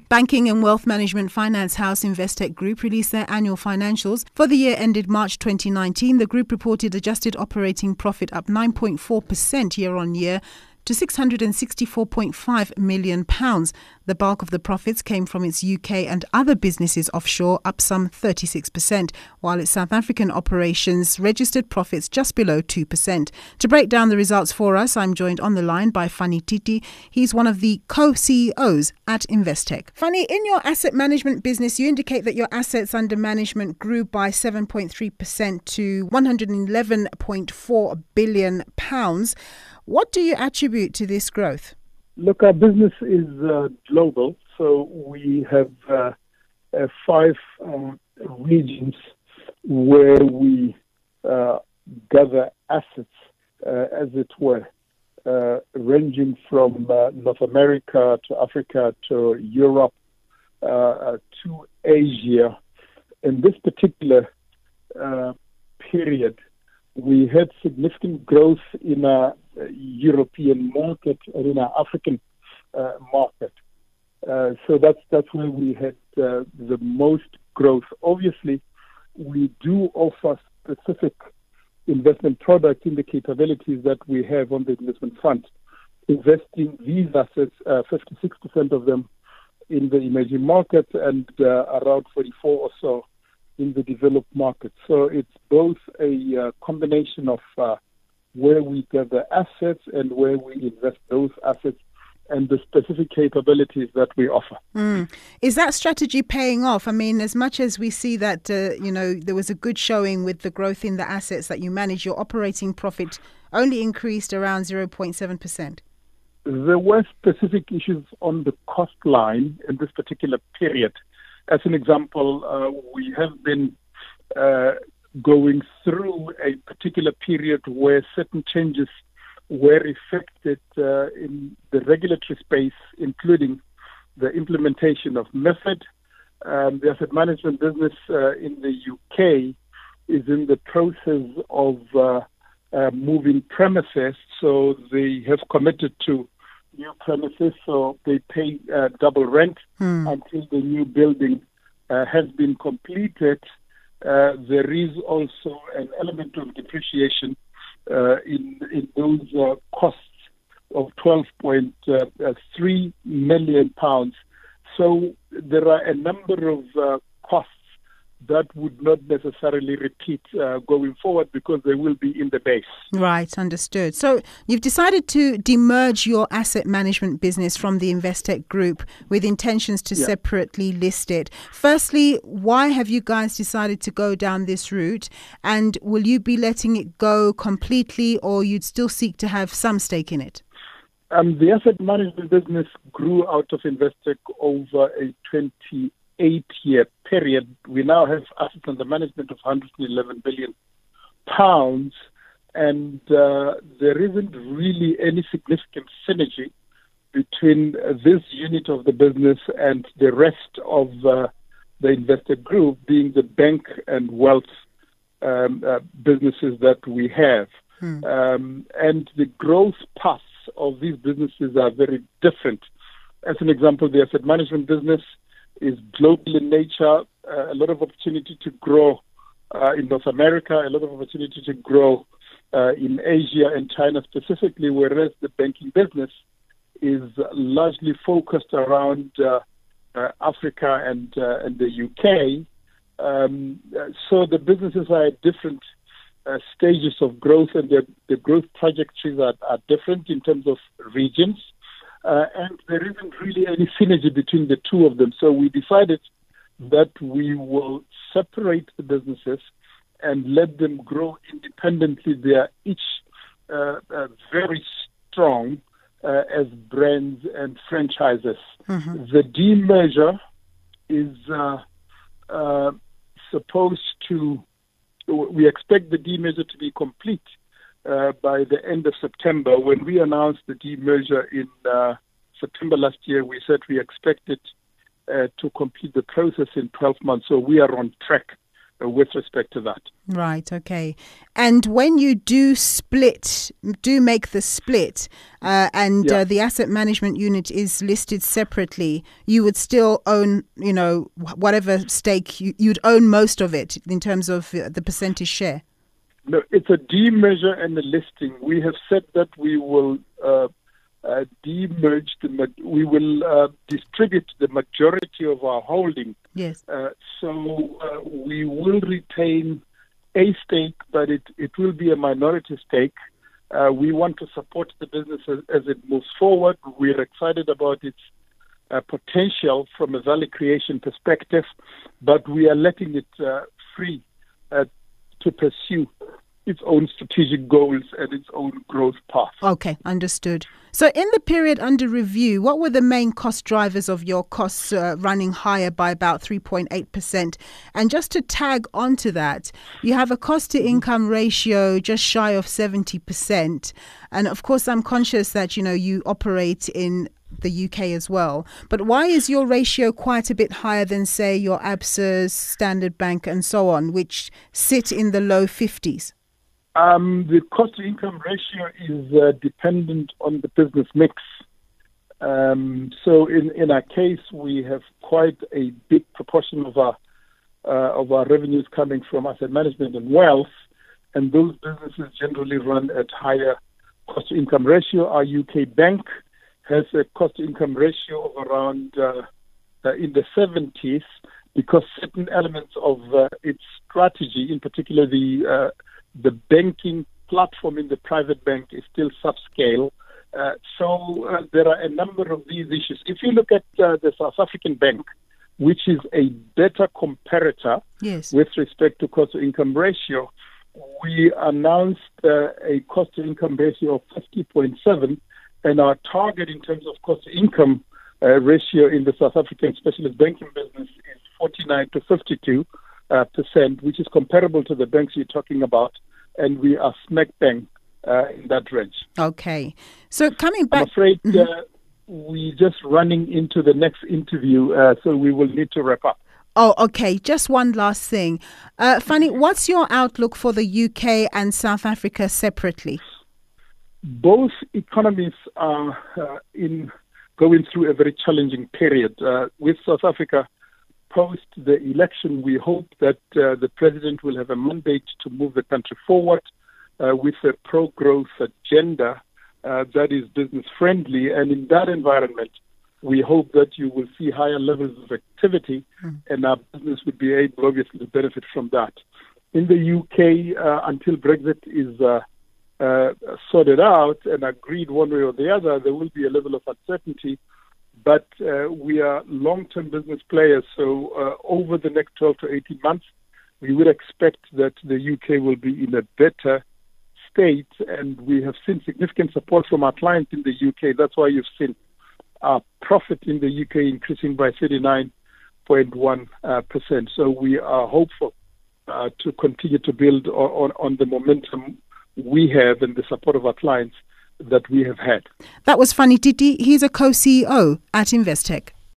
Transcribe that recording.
Banking and Wealth Management finance house Investec Group released their annual financials. For the year ended March 2019, the group reported adjusted operating profit up 9.4% year-on-year to £664.5 million. The bulk of the profits came from its UK and other businesses offshore, up some 36%, while its South African operations registered profits just below 2%. To break down the results for us, I'm joined on the line by Fani Titi. He's one of the co-CEOs at Investec. Fani, in your asset management business, you indicate that your assets under management grew by 7.3% to £111.4 billion. What do you attribute to this growth? Look, our business is global, so we have 5 regions where we gather assets, as it were, ranging from North America to Africa to Europe to Asia. In this particular period, we had significant growth in our European market and in our African market. So that's where we had the most growth. Obviously, we do offer specific investment product in the capabilities that we have on the investment front, investing these assets, 56% of them in the emerging markets and around 44 or so in the developed markets. So it's both a combination of where we gather assets and where we invest those assets and the specific capabilities that we offer. Is that strategy paying off? I mean, as much as we see that, there was a good showing with the growth in the assets that you manage, your operating profit only increased around 0.7%. There were specific issues on the cost line in this particular period. As an example, we have been going through a particular period where certain changes were effected in the regulatory space, including the implementation of MiFID. The asset management business in the UK is in the process of moving premises, so they have committed to new premises, so they pay double rent until the new building has been completed. There is also an element of depreciation in those costs of £12.3 million. So there are a number of costs that would not necessarily repeat going forward because they will be in the base. Right, understood. So you've decided to demerge your asset management business from the Investec Group with intentions to separately list it. Firstly, why have you guys decided to go down this route? And will you be letting it go completely, or you'd still seek to have some stake in it? The asset management business grew out of Investec over a 28-year period. We now have assets under management of £111 billion, and there isn't really any significant synergy between this unit of the business and the rest of the Investec Group, being the bank and wealth businesses that we have. And the growth paths of these businesses are very different. As an example, the asset management business is global in nature, a lot of opportunity to grow in North America, a lot of opportunity to grow in Asia and China specifically, whereas the banking business is largely focused around Africa and the UK. So the businesses are at different stages of growth, and the growth trajectories are different in terms of regions. And there isn't really any synergy between the two of them. So we decided that we will separate the businesses and let them grow independently. They are each very strong as brands and franchises. The demerger is supposed to, we expect the demerger to be complete by the end of September. When we announced the demerger in September last year, we said we expected to complete the process in 12 months. So we are on track with respect to that. Right, okay. And when you do make the split, the asset management unit is listed separately, you would still own, whatever stake, you'd own most of it in terms of the percentage share? No, it's a demerger and a listing. We have said that we will demerge, we will distribute the majority of our holding. Yes. So we will retain a stake, but it will be a minority stake. We want to support the business as it moves forward. We're excited about its potential from a value creation perspective, but we are letting it free to pursue its own strategic goals and its own growth path. Okay, understood. So in the period under review, what were the main cost drivers of your costs running higher by about 3.8%? And just to tag onto that, you have a cost-to-income ratio just shy of 70%. And of course, I'm conscious that, you operate in the UK as well. But why is your ratio quite a bit higher than, say, your ABSAs, Standard Bank and so on, which sit in the low 50s? The cost-to-income ratio is dependent on the business mix. So in our case, we have quite a big proportion of our revenues coming from asset management and wealth, and those businesses generally run at higher cost-to-income ratio. Our UK bank has a cost-to-income ratio of around in the 70s because certain elements of its strategy, in particular the banking platform in the private bank, is still subscale. So there are a number of these issues. If you look at the South African bank, which is a better comparator with respect to cost-to-income ratio, we announced a cost-to-income ratio of 50.7, and our target in terms of cost-to-income ratio in the South African specialist banking business is 49 to 52%, which is comparable to the banks you're talking about, and we are smack bang in that range. Okay. So coming back... I'm afraid we're just running into the next interview, so we will need to wrap up. Oh, okay. Just one last thing. Fanny, what's your outlook for the UK and South Africa separately? Both economies are going through a very challenging period. With South Africa, post the election, we hope that the president will have a mandate to move the country forward with a pro-growth agenda that is business-friendly. And in that environment, we hope that you will see higher levels of activity, and our business would be able, obviously, to benefit from that. In the UK, until Brexit is sorted out and agreed one way or the other, there will be a level of uncertainty. But we are long-term business players, so over the next 12 to 18 months, we would expect that the UK will be in a better state, and we have seen significant support from our clients in the UK. That's why you've seen our profit in the UK increasing by 39.1%. So we are hopeful to continue to build on the momentum we have and the support of our clients that we have had. That was Fanny Titi. He's a co-CEO at Investec.